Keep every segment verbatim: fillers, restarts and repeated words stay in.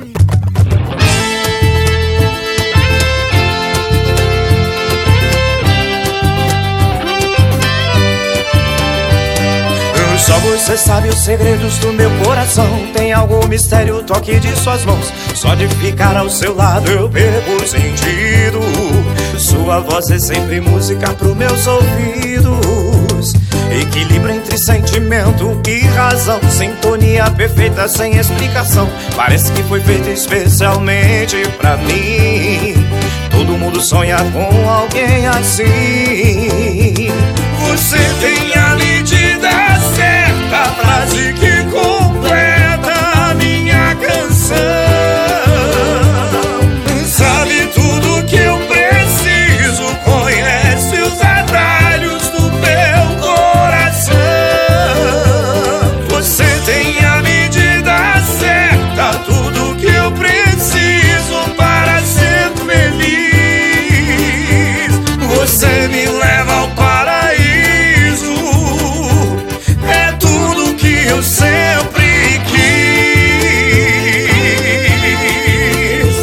Só você sabe os segredos do meu coração. Tem algum mistério, o toque de suas mãos. Só de ficar ao seu lado eu perco o sentido. Sua voz é sempre música pros meus ouvidos. Equilíbrio entre sentimento e razão. Sintonia perfeita sem explicação. Parece que foi feita especialmente pra mim. Todo mundo sonha com alguém assim. Você tem a medida certa, a frase que completa a minha canção. Sabe tudo que eu preciso, conhece os atalhos do meu coração. Você tem a medida certa, tudo que eu preciso para ser feliz. Você me leva ao paraíso. Eu sempre quis.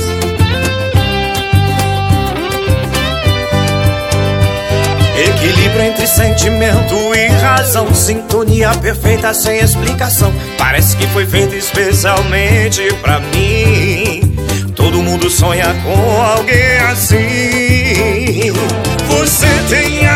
Equilíbrio entre sentimento e razão. Sintonia perfeita sem explicação. Parece que foi feito especialmente pra mim. Todo mundo sonha com alguém assim. Você tem